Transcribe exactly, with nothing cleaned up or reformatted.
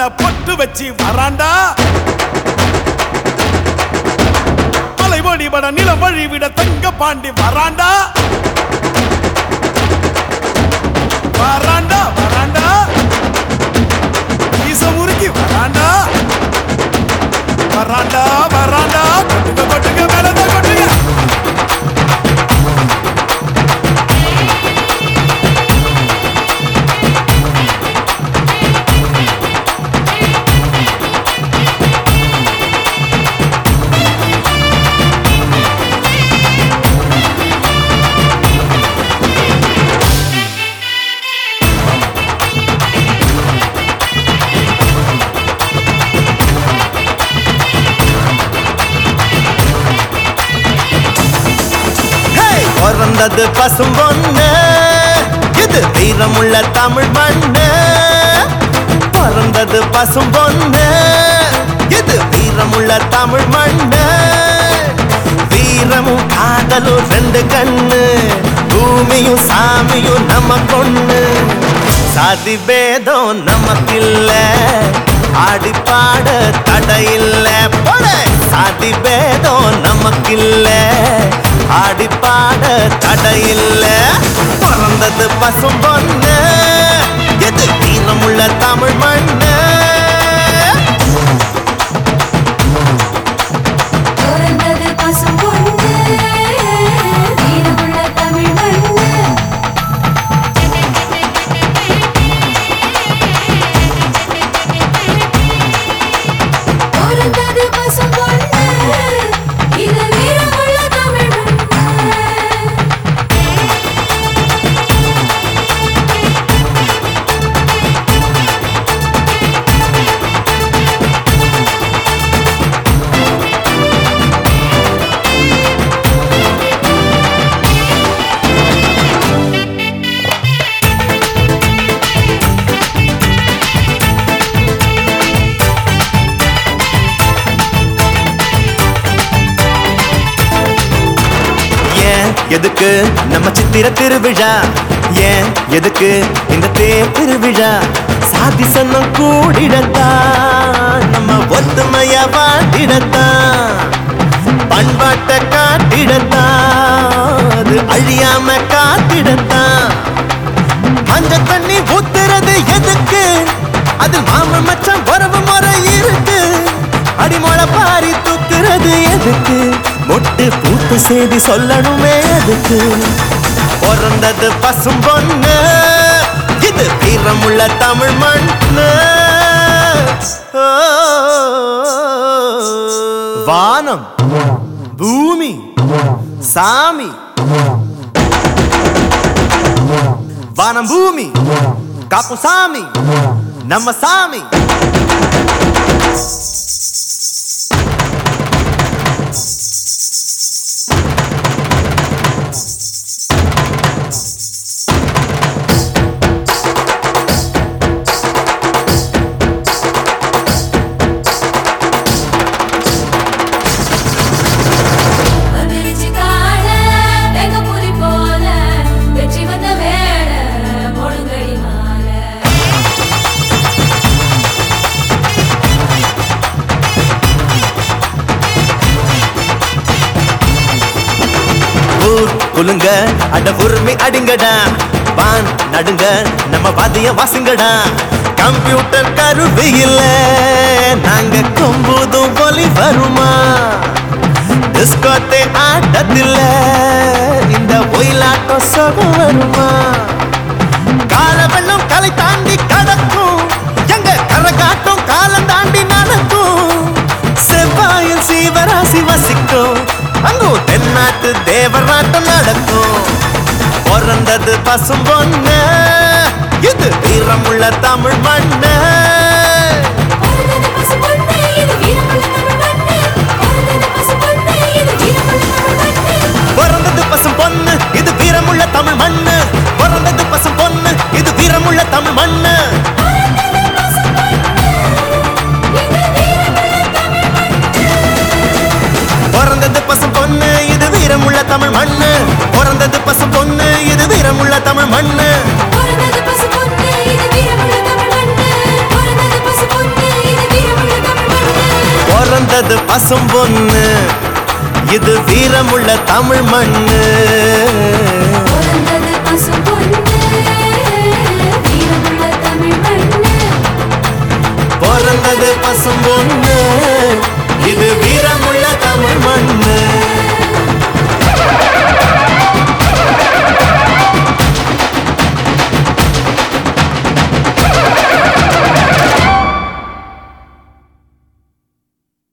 கண்ண பொட்டு வச்சு வராண்டா மலை வழிபட நிலம் வழிவிட தங்க பாண்டி வராண்டா வராண்டா வராண்டா ஈச முறுக்கி வராண்டா வராண்டா வராண்டா கொட்டுங்க கொட்டுங்க மேலத கொட்டுங்க பிறந்தது பசும் பொண்ணு இது வீரமுள்ள தமிழ் மண்ணு பிறந்தது பசும் பொண்ணு இது வீரமுள்ள தமிழ் மண்ணு வீரமும் காதலும் ரெண்டு கண்ணு பூமியும் சாமியும் நம்ம கொண்ணு சாதி பேதம் நமக்கில்ல ஆடி பாட தடையில்ல போல சாதி பேதம் நமக்கில்ல ஆடி பாட தடையில்ல பிறந்தது பசும் பொண்ணு எது வீரமுள்ள தமிழ் மண்ணு பிறந்தது பசும் பொண்ணு வீரமுள்ள தமிழ் மண்ணு பிறந்தது பசும் பொண்ணு இது வீரமுள்ள தமிழ் எதுக்கு நம்ம சித்திர திருவிழா ஏன் எதுக்கு இந்த தேர் திருவிழா சாதி சன்னம் கூடிடத்தான் நம்ம ஒத்துமைய வாட்டிடத்தான் பண்பாட்டை காட்டிடத்தான் அது அழியாம காத்திடத்தான் மஞ்ச தண்ணி ஊத்துறது எதுக்கு அது மாம மச்சான் வரவு முறை இருக்கு அடிமொழ பாரி தூக்குறது எதுக்கு மொட்டு பூத்து செய்தி சொல்லணுமே அதுக்கு பிறந்தது பசும் பொண்ணு இது வீரமுள்ள தமிழ் மண்ணு வானம் பூமி சாமி வானம் பூமி காப்பு சாமி நம்ம சாமி குலுங்க அட உரிமை அடிங்கடா வான் நடுங்க நம்ம வாதிய வாசுங்கடா கம்ப்யூட்டர் கருவி இல்ல நாங்க கொம்புதும் ஒலி வருமா டிஸ்கோத்தே ஆட்டத்தில்ல இந்த ஒயிலாட்டம் சொகம் வருமா கால வெள்ளம் கலை தாண்டி கடக்கும் எங்க கரகாட்டம் காலம் தாண்டி நடக்கும் செவ்வாயில் சீவராசி வசிக்கும் அங்கோ தென்னாட்டு தேவராட்டம் நடக்கும் பிறந்தது பசும் பொண்ணு இது வீரமுள்ள தமிழ் மண்ணு பிறந்தது பசும் பொண்ணு இது வீரமுள்ள தமிழ் மண்ணு பிறந்தது பசும் பொண்ணு இது வீரமுள்ள தமிழ் மண்ணு பிறந்தது பசும் பொண்ணு இது வீரமுள்ள தமிழ் மண்ணு பிறந்தது பசும் பொண்ணு இது வீரமுள்ள தமிழ் மண்ணு பிறந்தது பசும் பொண்ணு இது வீரமுள்ள தமிழ் மண்ணு பிறந்தது பசும் பொண்ணு பிறந்தது பசும் பொண்ணு இது வீரமுள்ள தமிழ் மண்ணு பிறந்தது பசும் பொண்ணு வீரமுள்ள தமிழ் மண்ணு பிறந்தது பசும் பொண்ணு